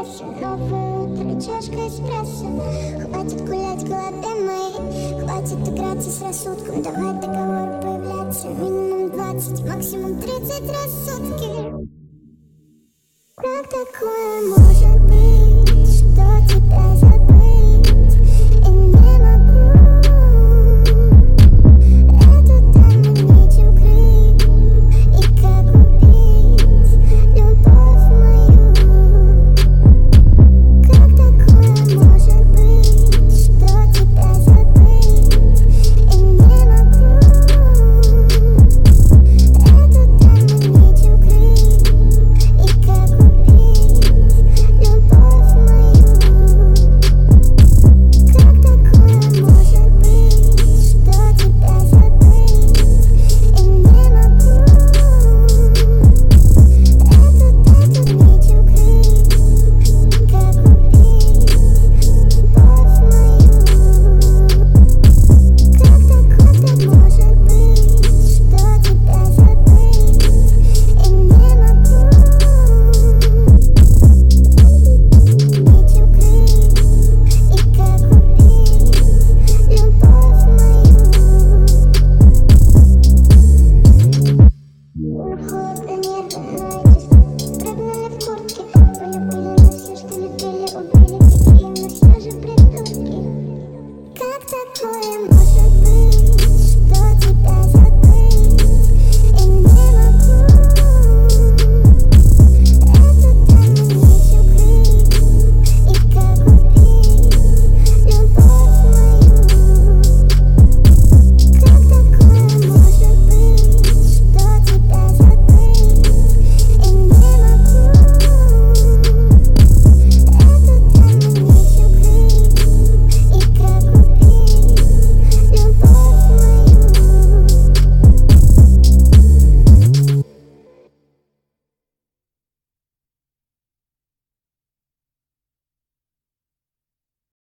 прессе. Новое утро, чашка эспрессо. Хватит гулять голове моей, хватит играться с рассудком. Давай договор появляться минимум 20, максимум 30 раз в сутки. Как такое может